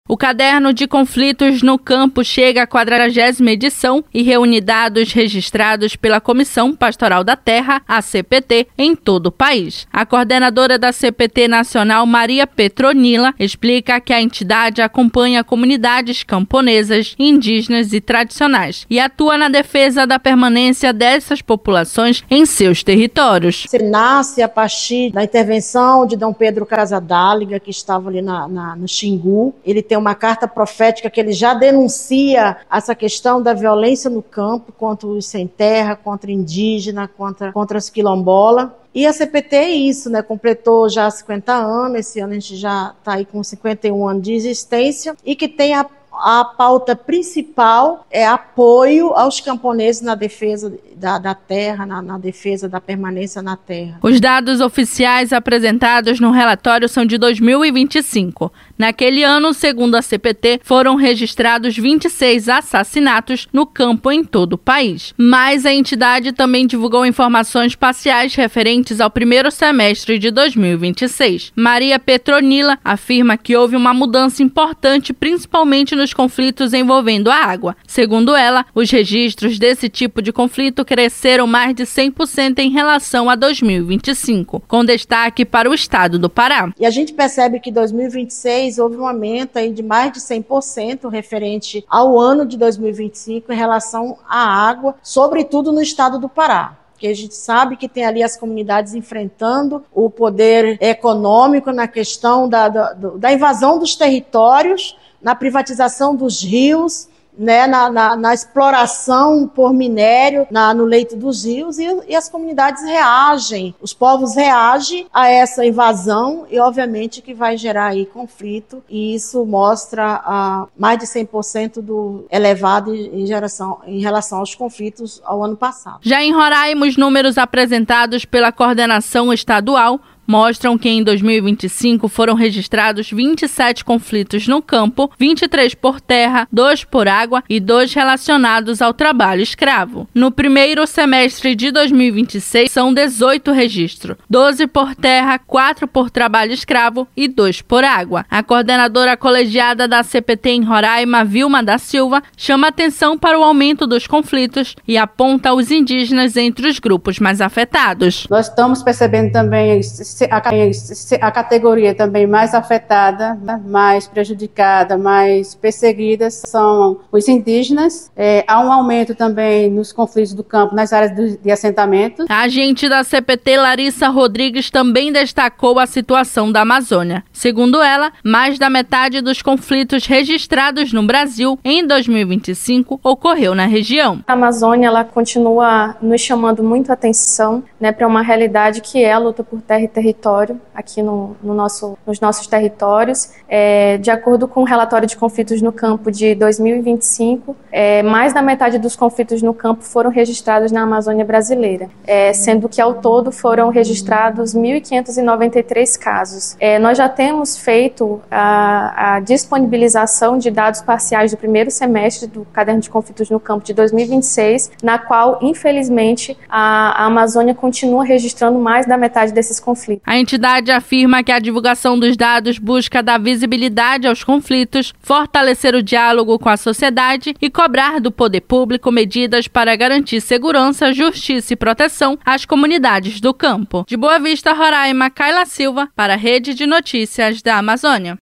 O Caderno de Conflitos no Campo chega à 40ª edição e reúne dados registrados pela Comissão Pastoral da Terra, a CPT, em todo o país. A coordenadora da CPT Nacional, Maria Petronila, explica que a entidade acompanha comunidades camponesas, indígenas e tradicionais e atua na defesa da permanência dessas populações em seus territórios. Você nasce a partir da intervenção de Dom Pedro Casadáliga, que estava ali no Xingu. Ele tem uma carta profética que ele já denuncia essa questão da violência no campo contra os sem terra, contra indígena, contra os quilombola. E a CPT é isso, né? Completou já 50 anos, esse ano a gente já está aí com 51 anos de existência e que tem a pauta principal é apoio aos camponeses na defesa da terra, na defesa da permanência na terra. Os dados oficiais apresentados no relatório são de 2025. Naquele ano, segundo a CPT, foram registrados 26 assassinatos no campo em todo o país. Mas a entidade também divulgou informações parciais referentes ao primeiro semestre de 2026. Maria Petronila afirma que houve uma mudança importante, principalmente nos conflitos envolvendo a água. Segundo ela, os registros desse tipo de conflito cresceram mais de 100% em relação a 2025, com destaque para o estado do Pará. E a gente percebe que em 2026 houve um aumento aí de mais de 100% referente ao ano de 2025 em relação à água, sobretudo no estado do Pará. Porque a gente sabe que tem ali as comunidades enfrentando o poder econômico na questão da invasão dos territórios, na privatização dos rios, né, na exploração por minério no leito dos rios e as comunidades reagem, os povos reagem a essa invasão e obviamente que vai gerar aí conflito e isso mostra mais de 100% do elevado em relação aos conflitos ao ano passado. Já em Roraima, os números apresentados pela coordenação estadual mostram que em 2025 foram registrados 27 conflitos no campo, 23 por terra, 2 por água e 2 relacionados ao trabalho escravo. No primeiro semestre de 2026 são 18 registros, 12 por terra, 4 por trabalho escravo e 2 por água. A coordenadora colegiada da CPT em Roraima, Vilma da Silva, chama atenção para o aumento dos conflitos e aponta os indígenas entre os grupos mais afetados. Nós estamos percebendo também a categoria também mais afetada, mais prejudicada, mais perseguida são os indígenas. Há um aumento também nos conflitos do campo, nas áreas de assentamento. A agente da CPT, Larissa Rodrigues, também destacou a situação da Amazônia. Segundo ela, mais da metade dos conflitos registrados no Brasil em 2025 ocorreu na região. A Amazônia ela continua nos chamando muito atenção, né, para uma realidade que é a luta por terra e território aqui nos nossos territórios. De acordo com o relatório de conflitos no campo de 2025, mais da metade dos conflitos no campo foram registrados na Amazônia brasileira, sendo que ao todo foram registrados 1.593 casos. Nós já temos feito a disponibilização de dados parciais do primeiro semestre do Caderno de Conflitos no Campo de 2026, na qual, infelizmente, a Amazônia continua registrando mais da metade desses conflitos. A entidade afirma que a divulgação dos dados busca dar visibilidade aos conflitos, fortalecer o diálogo com a sociedade e cobrar do poder público medidas para garantir segurança, justiça e proteção às comunidades do campo. De Boa Vista, Roraima, Kaila Silva, para a Rede de Notícias da Amazônia.